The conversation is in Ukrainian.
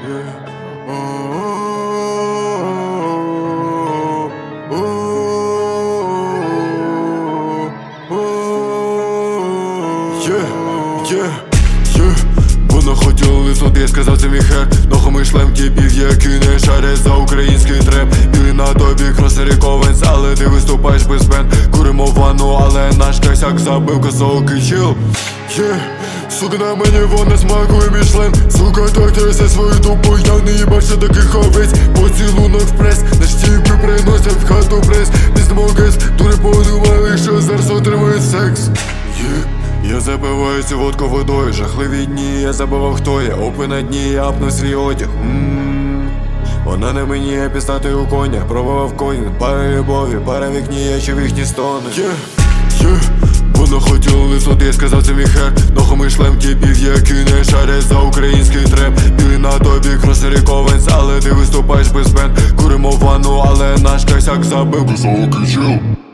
Воно хотіло лиснути, я сказав, це мій хер. Нохами шлем тіпів, які не шарять за український треп. Білий на тобі кросері ковенс, але ти виступаєш без бен. Куримо ванну, але наш косяк забив косовий чил. Сука, на мені вона смакує мішлен. Сука, так трясе свою тупу, я не їбався таких овець. Поцілунок в прес, наш тіпи приносять в хату прес. Ти змогес, дури подумали, що зараз отримують секс. Я запиваю цю водку водою, жахливі дні, я забував, хто я. Опи на дні, я апнув свій одяг. Вона на мені, я пістати у коня. Пробував конь, пара любові, пара вікні, я чув їхні стони. Воно хотіло лиснути, я сказав, це мій хер. Нохами шлем тіпів, які не шарять за український треп. Білий на тобі кросері ковенс, але ти виступаєш без бен. Куримо ванну, але наш косяк забив косовий чил.